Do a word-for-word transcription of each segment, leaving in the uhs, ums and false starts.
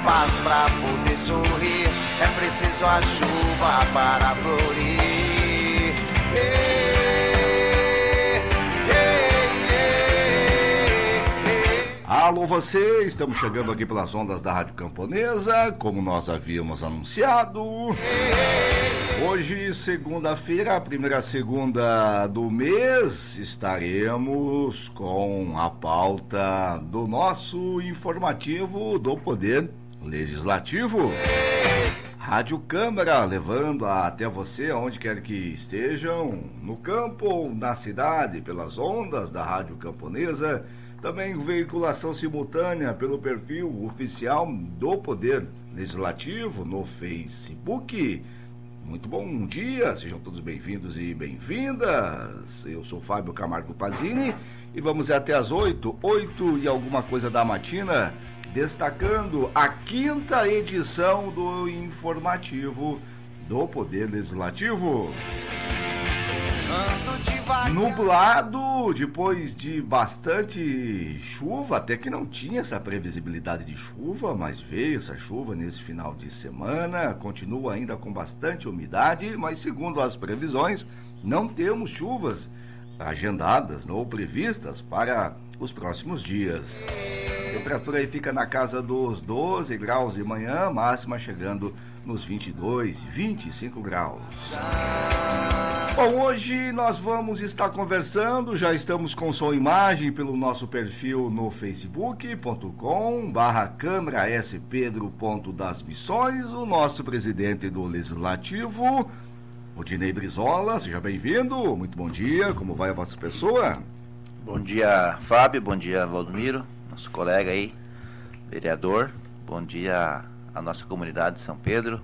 paz pra poder sorrir, é preciso a chuva para florir. Ei, ei, ei, ei. Alô você, estamos chegando aqui pelas ondas da Rádio Camponesa, como nós havíamos anunciado. Hoje, segunda-feira, a primeira segunda do mês, estaremos com a pauta do nosso informativo do Poder Legislativo. Rádio Câmara, levando até você, onde quer que estejam, no campo ou na cidade, pelas ondas da Rádio Camponesa. Também veiculação simultânea pelo perfil oficial do Poder Legislativo no Facebook. Muito bom dia, sejam todos bem-vindos e bem-vindas. Eu sou Fábio Camargo Pazini e vamos até às oito, oito e alguma coisa da matina, destacando a quinta edição do informativo do Poder Legislativo. Nublado, depois de bastante chuva, até que não tinha essa previsibilidade de chuva, mas veio essa chuva nesse final de semana, continua ainda com bastante umidade, mas segundo as previsões, não temos chuvas agendadas ou previstas para os próximos dias. A temperatura aí fica na casa dos doze graus de manhã, máxima chegando nos vinte e dois, vinte e cinco graus. Bom, hoje nós vamos estar conversando, já estamos com som e imagem pelo nosso perfil no facebook ponto com barra câmara S Pedro ponto das Missões, o nosso presidente do Legislativo, Rudinei Brizola, seja bem-vindo, muito bom dia, como vai a vossa pessoa? Bom dia, Fábio, bom dia, Valdomiro, nosso colega aí, vereador, bom dia à nossa comunidade de São Pedro.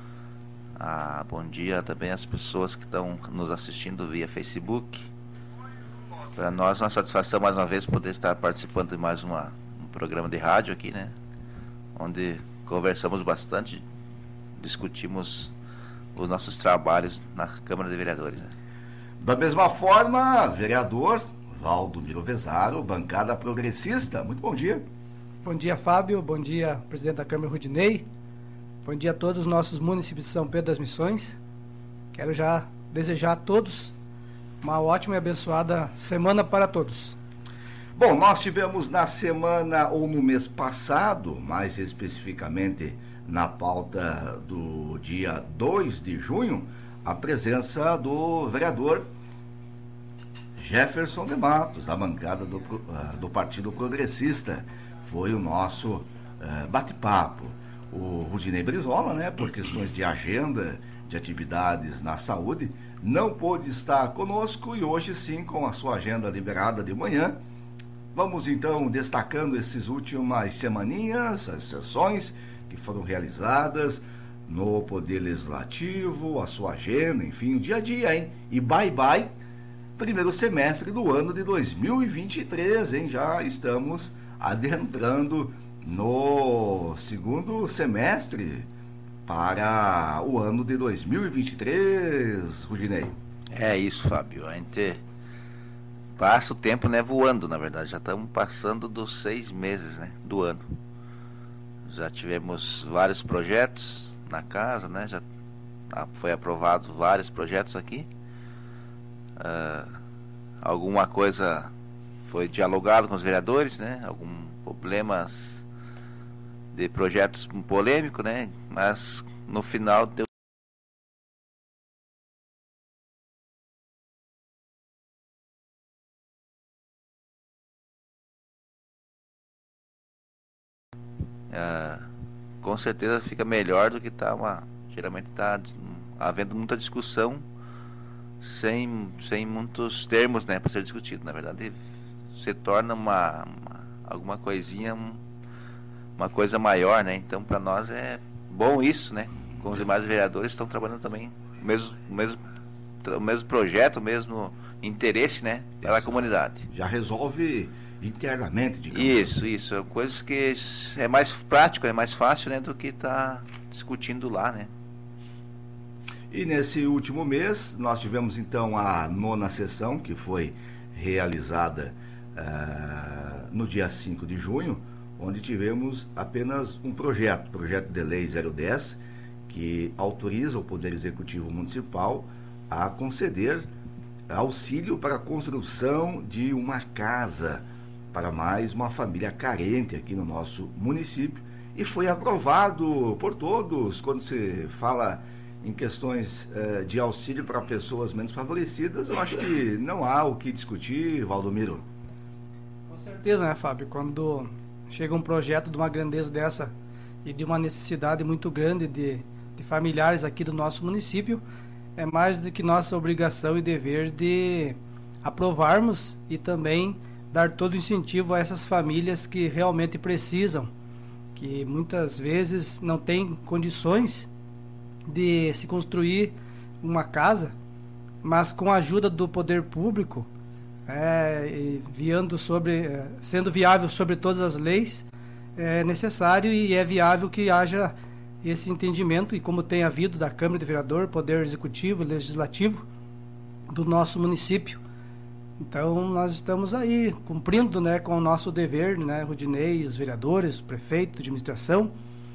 Ah, bom dia também às pessoas que estão nos assistindo via Facebook. Para nós é uma satisfação mais uma vez poder estar participando de mais uma, um programa de rádio aqui, né? Onde conversamos bastante, discutimos os nossos trabalhos na Câmara de Vereadores, né? Da mesma forma, vereador Valdomiro Vezaro, bancada progressista, muito bom dia. Bom dia, Fábio, bom dia, presidente da Câmara Rudinei. Bom dia a todos os nossos municípios de São Pedro das Missões. Quero já desejar a todos uma ótima e abençoada semana para todos. Bom, nós tivemos na semana ou no mês passado, mais especificamente na pauta do dia dois de junho, a presença do vereador Jefferson de Matos, da bancada do, do Partido Progressista. Foi o nosso uh, bate-papo. O Rudinei Brizola, né, por questões de agenda, de atividades na saúde, não pôde estar conosco e hoje sim, com a sua agenda liberada de manhã, vamos então destacando essas últimas semaninhas, as sessões que foram realizadas no Poder Legislativo, a sua agenda, enfim, o dia a dia, hein? E bye bye, primeiro semestre do ano de dois mil e vinte e três, hein? Já estamos adentrando no segundo semestre para o ano de dois mil e vinte e três, Rudinei. É isso, Fábio. A gente passa o tempo, né, voando, na verdade. Já estamos passando dos seis meses, né, do ano. Já tivemos vários projetos na casa, né? Já foi aprovado vários projetos aqui. Uh, alguma coisa foi dialogado com os vereadores, né? Alguns problemas de projetos polêmicos, né? Mas no final deu ah, com certeza fica melhor do que tá uma, geralmente está havendo muita discussão sem, sem muitos termos, né, para ser discutido. Na verdade se torna uma, uma alguma coisinha um, uma coisa maior, né? Então para nós é bom isso, né? Com os demais vereadores estão trabalhando também o mesmo, o mesmo, o mesmo projeto, o mesmo interesse, né? Para a comunidade. Já resolve internamente, digamos. Isso, isso. Coisas que é mais prático, é mais fácil, né? Do que estar tá discutindo lá, né? E nesse último mês nós tivemos então a nona sessão, que foi realizada uh, no dia cinco de junho, onde tivemos apenas um projeto, projeto de lei zero dez, que autoriza o Poder Executivo Municipal a conceder auxílio para a construção de uma casa para mais uma família carente aqui no nosso município, e foi aprovado por todos. Quando se fala em questões eh, de auxílio para pessoas menos favorecidas, eu acho que não há o que discutir, Valdomiro. Com certeza, né, Fábio? Quando chega um projeto de uma grandeza dessa e de uma necessidade muito grande de, de familiares aqui do nosso município, é mais do que nossa obrigação e dever de aprovarmos e também dar todo o incentivo a essas famílias que realmente precisam, que muitas vezes não têm condições de se construir uma casa, mas com a ajuda do poder público, é, viando sobre, é, sendo viável sobre todas as leis, é necessário e é viável que haja esse entendimento, e como tem havido da Câmara de Vereador, Poder Executivo e Legislativo do nosso município. Então nós estamos aí cumprindo, né, com o nosso dever, né, Rudinei, os vereadores, o prefeito, a administração,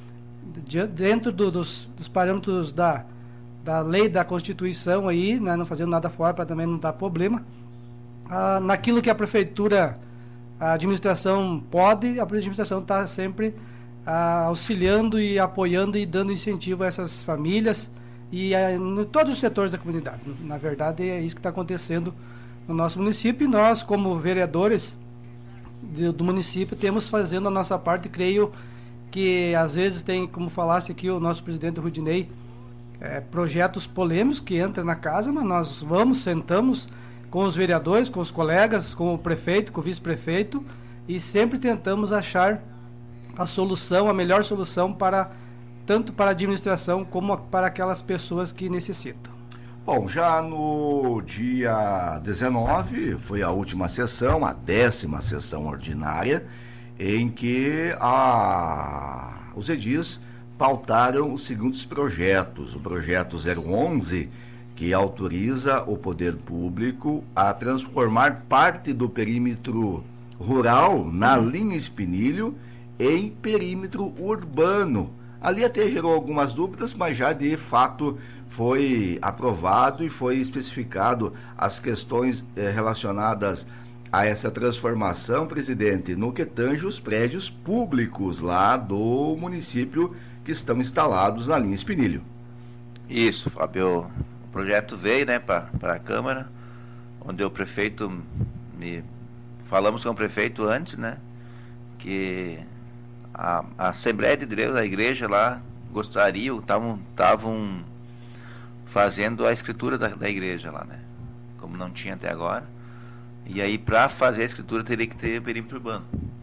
dentro do, dos, dos parâmetros da, da lei, da Constituição aí, né, não fazendo nada fora para também não dar problema, ah, naquilo que a prefeitura, a administração pode, a administração está sempre ah, auxiliando e apoiando e dando incentivo a essas famílias e a, em todos os setores da comunidade. Na verdade é isso que está acontecendo no nosso município, e nós como vereadores de, do município temos fazendo a nossa parte. Creio que às vezes tem, como falasse aqui o nosso presidente Rudinei, é, projetos polêmicos que entram na casa, mas nós vamos, sentamos com os vereadores, com os colegas, com o prefeito, com o vice-prefeito, e sempre tentamos achar a solução, a melhor solução para tanto para a administração como para aquelas pessoas que necessitam. Bom, já no dia dezenove foi a última sessão, a décima sessão ordinária, em que a, os edis pautaram os seguintes projetos. O projeto zero onze, que autoriza o poder público a transformar parte do perímetro rural na linha Espinilho em perímetro urbano. Ali até gerou algumas dúvidas, mas já de fato foi aprovado e foi especificado as questões eh, relacionadas a essa transformação, presidente, no que tange os prédios públicos lá do município que estão instalados na linha Espinilho. Isso, Fábio. O projeto veio, né, para a Câmara, onde o prefeito, me falamos com o prefeito antes, né, que a, a Assembleia de Deus, a igreja lá, gostariam, estavam estavam fazendo a escritura da, da igreja lá, né, como não tinha até agora. E aí, para fazer a escritura, teria que ter perímetro urbano,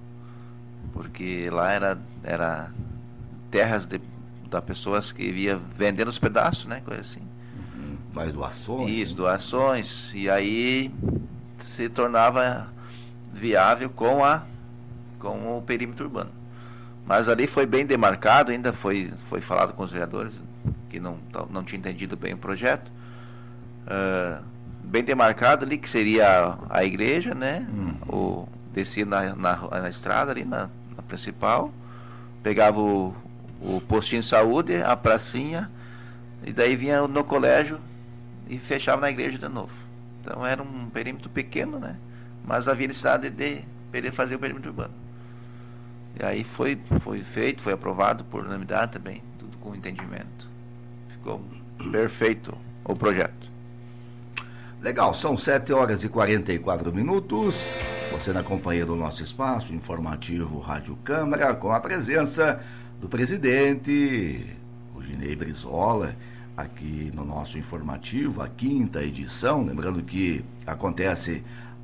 porque lá era, era terras de, da pessoas que via vendendo os pedaços, né, coisa assim. Uhum. Mais doações. Isso, doações. E aí se tornava viável com, a, com o perímetro urbano. Mas ali foi bem demarcado, ainda foi, foi falado com os vereadores, que não, não tinham entendido bem o projeto. Uh, bem demarcado ali que seria a, a igreja, né? Hum. O, descia na, na, na estrada ali, na, na principal, pegava o, o postinho de saúde, a pracinha, e daí vinha no colégio e fechava na igreja de novo. Então era um perímetro pequeno, né? Mas havia necessidade de poder fazer o perímetro urbano. E aí foi, foi feito, foi aprovado por unanimidade também, tudo com entendimento. Ficou perfeito o projeto. Legal, são sete horas e quarenta e quatro minutos. Você na companhia do nosso espaço informativo Rádio Câmara, com a presença do presidente Rudinei Brizola, aqui no nosso informativo, a quinta edição. Lembrando que acontece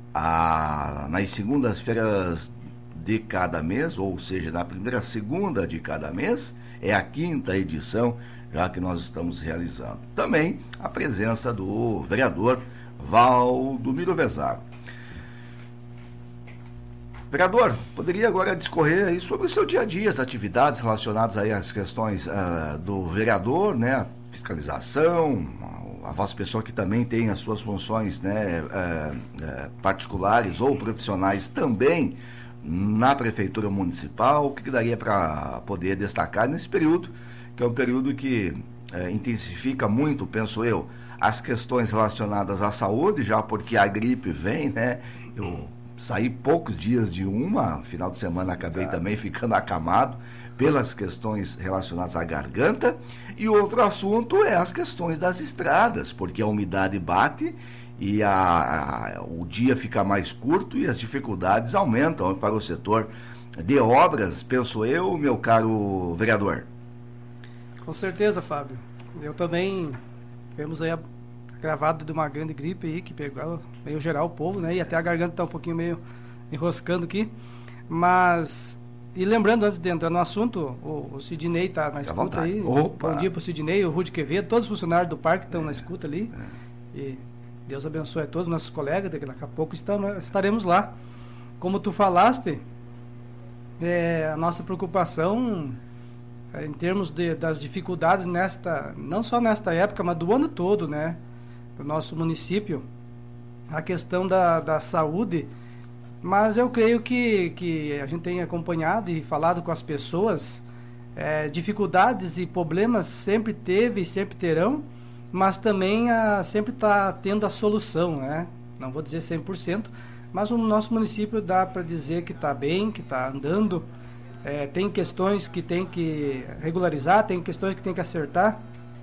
a, nas segundas-feiras de cada mês, ou seja, na primeira segunda de cada mês, é a quinta edição, já que nós estamos realizando. Também a presença do vereador Valdomiro Vezago. Vereador, poderia agora discorrer aí sobre o seu dia a dia, as atividades relacionadas aí às questões uh, do vereador, né, fiscalização, a vossa pessoa que também tem as suas funções, né, uh, uh, particulares ou profissionais também na Prefeitura Municipal? O que, que daria para poder destacar nesse período, que é um período que é, intensifica muito, penso eu, as questões relacionadas à saúde, já porque a gripe vem, né? Eu saí poucos dias de uma, final de semana acabei claro. também ficando acamado pelas questões relacionadas à garganta, e outro assunto é as questões das estradas, porque a umidade bate e a, a, o dia fica mais curto e as dificuldades aumentam para o setor de obras, penso eu, meu caro vereador. Com certeza, Fábio. Eu também vemos aí a, gravado de uma grande gripe aí que pegou meio geral o povo, né? E até a garganta está um pouquinho meio enroscando aqui. Mas, e lembrando, antes de entrar no assunto, o, o Sidney está na escuta aí. Opa. Bom dia para o Sidney, o Rudy Quevedo, todos os funcionários do parque estão é. na escuta ali. É. E Deus abençoe a todos os nossos colegas, daqui a pouco estamos, estaremos lá. Como tu falaste, é, a nossa preocupação é, em termos de, das dificuldades nesta, não só nesta época, mas do ano todo, né, do nosso município, a questão da, da saúde, mas eu creio que, que a gente tem acompanhado e falado com as pessoas, é, dificuldades e problemas sempre teve e sempre terão, mas também a, sempre está tendo a solução, né? Não vou dizer cem por cento, mas o nosso município dá para dizer que está bem, que está andando. É, tem questões que tem que regularizar, tem questões que tem que acertar,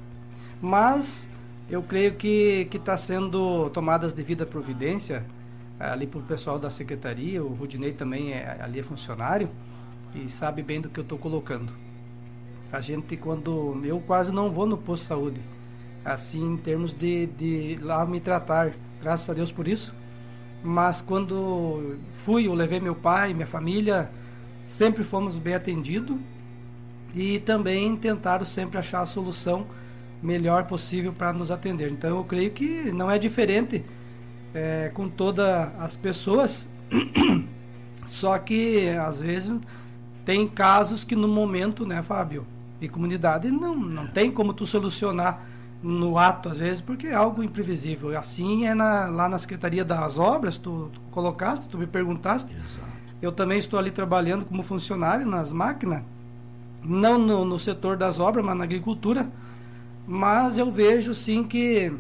mas eu creio que está sendo tomadas devida providência ali para o pessoal da secretaria. O Rudinei também é, ali é funcionário e sabe bem do que eu estou colocando. A gente, quando eu quase não vou no posto de saúde, assim, em termos de, de lá me tratar, graças a Deus por isso, mas quando fui, eu levei meu pai, minha família, sempre fomos bem atendidos e também tentaram sempre achar a solução melhor possível para nos atender. Então eu creio que não é diferente é, com todas as pessoas, só que às vezes tem casos que no momento, né, Fábio, e comunidade não, não tem como tu solucionar no ato, às vezes, porque é algo imprevisível. Assim é na, lá na Secretaria das Obras, tu, tu colocaste, tu me perguntaste. Exato. Eu também estou ali trabalhando como funcionário nas máquinas, não no, no setor das obras, mas na agricultura. Mas eu vejo sim que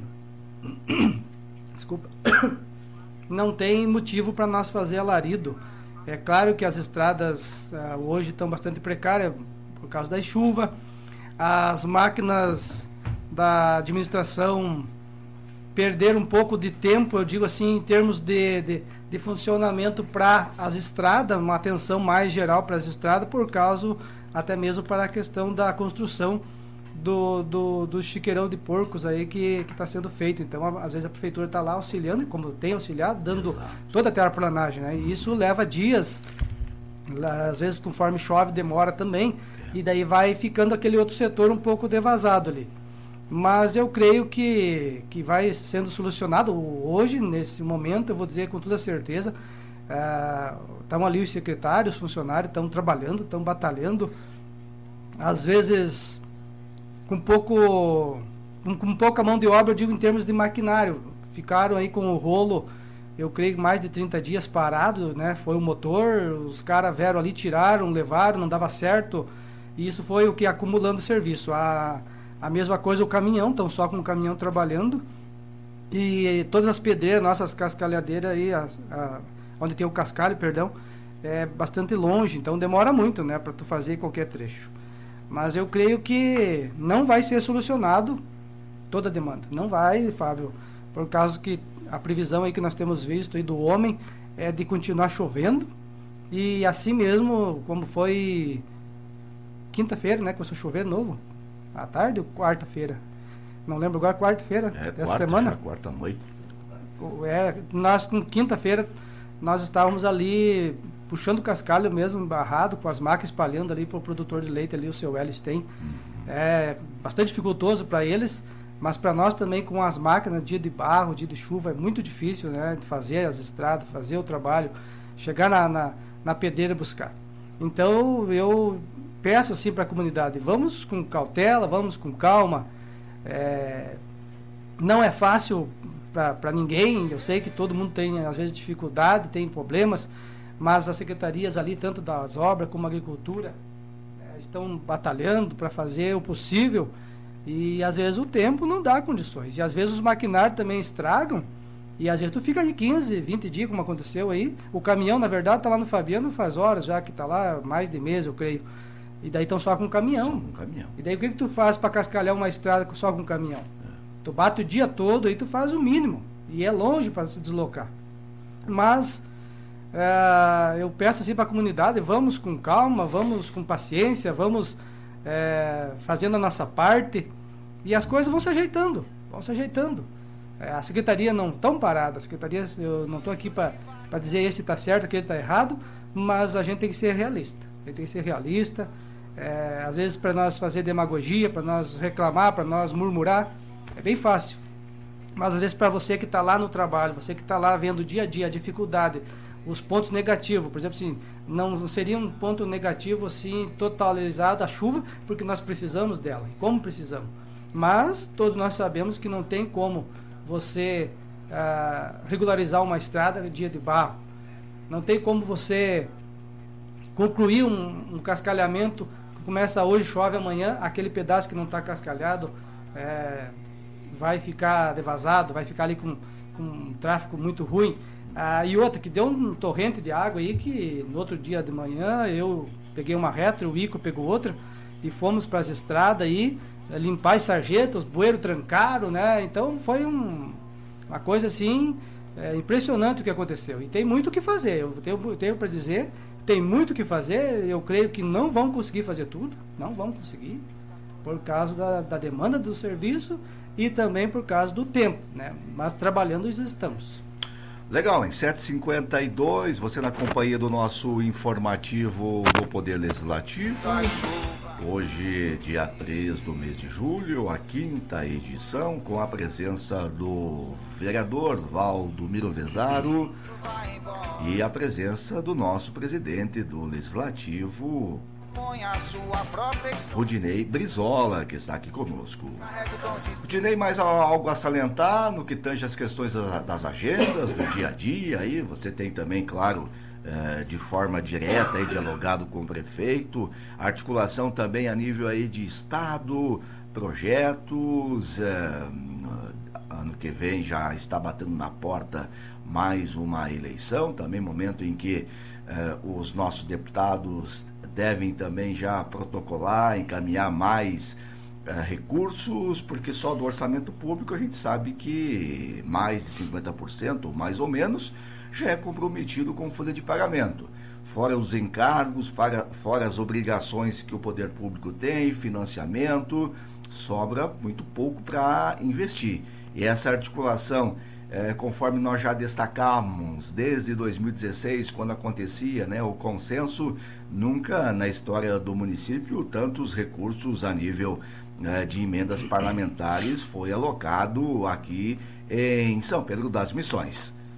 desculpa, não tem motivo para nós fazer alarido. É claro que as estradas uh, hoje estão bastante precárias por causa da chuva. As máquinas da administração perderam um pouco de tempo, eu digo assim, em termos de, de, de funcionamento para as estradas, uma atenção mais geral para as estradas, por causa até mesmo para a questão da construção do, do, do chiqueirão de porcos aí que está sendo feito. Então, a, às vezes a prefeitura está lá auxiliando, como tem auxiliado, dando Exato. toda a terraplanagem, né? E isso leva dias, às vezes conforme chove demora também, é. e daí vai ficando aquele outro setor um pouco devasado ali. Mas eu creio que, que vai sendo solucionado hoje, nesse momento, eu vou dizer com toda certeza. Estão uh, ali os secretários, os funcionários, estão trabalhando, estão batalhando. Às vezes, com, pouco, com, com pouca mão de obra, eu digo em termos de maquinário. Ficaram aí com o rolo, eu creio, mais de trinta dias parado, né? Foi o motor, os caras vieram ali, tiraram, levaram, não dava certo. E isso foi o que acumulando serviço. A... A mesma coisa o caminhão, estão só com o caminhão trabalhando. E todas as pedreiras, nossas cascalhadeiras aí, a, a, onde tem o cascalho, perdão, é bastante longe, então demora muito, né, para tu fazer qualquer trecho. Mas eu creio que não vai ser solucionado toda a demanda. Não vai, Fábio, por causa que a previsão aí que nós temos visto aí do homem é de continuar chovendo. E assim mesmo, como foi quinta-feira, né, começou a chover de novo. À tarde ou quarta-feira? Não lembro agora, quarta-feira é, dessa quarta, semana. Quarta-noite. É, nós, quinta-feira, nós estávamos ali puxando o cascalho mesmo, embarrado, com as máquinas espalhando ali para o produtor de leite ali, o seu Elis tem. Uhum. É bastante dificultoso para eles, mas para nós também com as máquinas, dia de barro, dia de chuva, é muito difícil, né, de fazer as estradas, fazer o trabalho, chegar na, na, na pedreira buscar. Então, eu peço assim para a comunidade, vamos com cautela, vamos com calma. É, não é fácil para ninguém, eu sei que todo mundo tem às vezes dificuldade, tem problemas, mas as secretarias ali, tanto das obras como a agricultura, né, estão batalhando para fazer o possível, e às vezes o tempo não dá condições, e às vezes os maquinários também estragam, e às vezes tu fica aí quinze, vinte dias, como aconteceu aí. O caminhão, na verdade, está lá no Fabiano faz horas já, que está lá mais de mês, eu creio. E daí estão só com caminhão. Só com caminhão. E daí o que, que tu faz para cascalhar uma estrada só com caminhão? É. Tu bate o dia todo, aí tu faz o mínimo. E é longe para se deslocar. Mas é, eu peço assim para a comunidade, vamos com calma, vamos com paciência, vamos é, fazendo a nossa parte, e as coisas vão se ajeitando, vão se ajeitando. É, a secretaria não estão parada, a secretaria, eu não estou aqui para dizer esse está certo, aquele está errado, mas a gente tem que ser realista, a gente tem que ser realista, é, às vezes para nós fazer demagogia, para nós reclamar, para nós murmurar, é bem fácil, mas às vezes para você que está lá no trabalho, você que está lá vendo dia a dia a dificuldade, os pontos negativos, por exemplo, assim, não seria um ponto negativo assim, totalizado a chuva, porque nós precisamos dela, e como precisamos, mas todos nós sabemos que não tem como você ah, regularizar uma estrada dia de barro, não tem como você concluir um, um cascalhamento que começa hoje, chove amanhã, aquele pedaço que não está cascalhado é, vai ficar devasado, vai ficar ali com, com um tráfego muito ruim. Ah, e outra, que deu um torrente de água aí, que no outro dia de manhã eu peguei uma reta, o Ico pegou outra, e fomos para as estradas aí, limpar as sarjetas, os bueiros trancaram, né? Então foi um, uma coisa assim, é, impressionante o que aconteceu. E tem muito o que fazer, eu tenho, tenho para dizer, tem muito o que fazer, eu creio que não vão conseguir fazer tudo, não vão conseguir, por causa da, da demanda do serviço e também por causa do tempo, né? Mas trabalhando estamos. Legal, em sete e cinquenta e dois, você na companhia do nosso informativo do Poder Legislativo. Hoje, dia três do mês de julho, a quinta edição, com a presença do vereador Valdomiro Vezaro e a presença do nosso presidente do Legislativo, Rudinei Brizola, que está aqui conosco. Rudinei, mais algo a salientar no que tange as questões das agendas, do dia a dia, aí você tem também, claro, é, de forma direta, aí, dialogado com o prefeito, articulação também a nível aí de estado, projetos, é, ano que vem já está batendo na porta mais uma eleição, também momento em que é, os nossos deputados devem também já protocolar, encaminhar mais uh, recursos, porque só do orçamento público a gente sabe que mais de cinquenta por cento, mais ou menos, já é comprometido com folha de pagamento. Fora os encargos, fora, fora as obrigações que o poder público tem, financiamento, sobra muito pouco para investir. E essa articulação, É, conforme nós já destacamos desde dois mil e dezesseis, quando acontecia, né, o consenso, nunca na história do município tantos recursos a nível é, de emendas parlamentares foi alocado aqui em São Pedro das Missões.